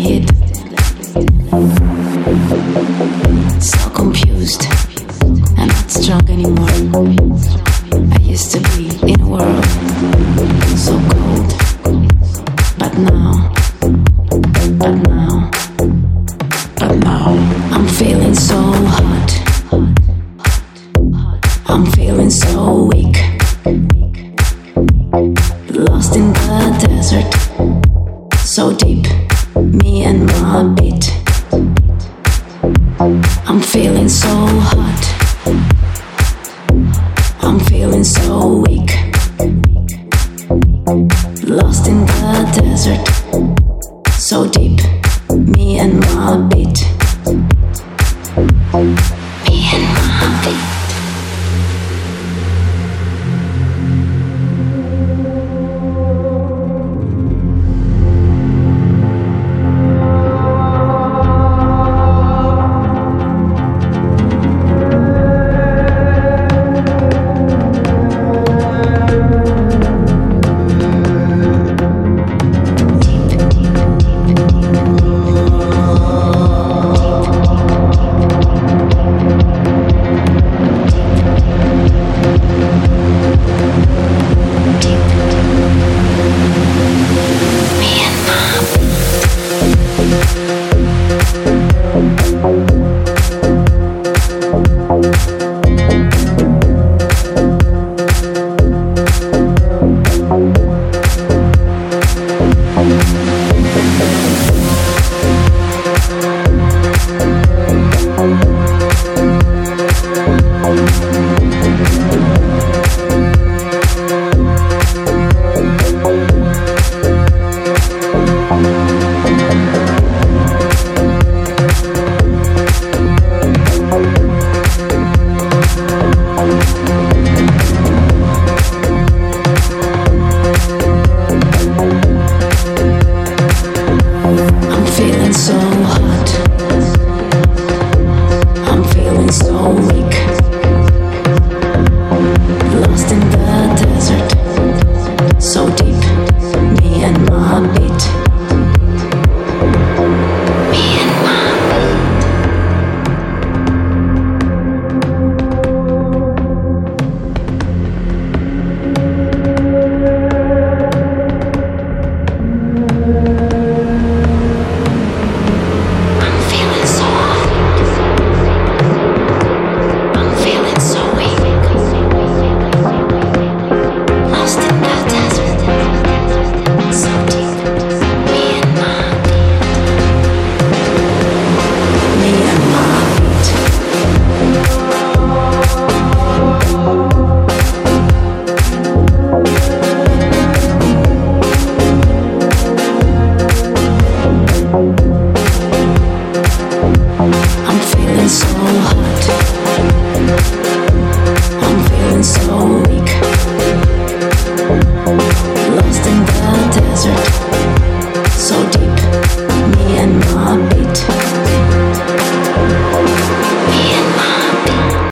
hit. So confused. I'm not strong anymore. I used to be in a world so cold. But now, but now, but now I'm feeling so hot. I'm feeling so weak. Lost in the desert, so deep, me and my beat. I'm feeling so hot. I'm feeling so weak. Lost in the desert, so deep, me and my beat. Me and my beat. I'm feeling so hot.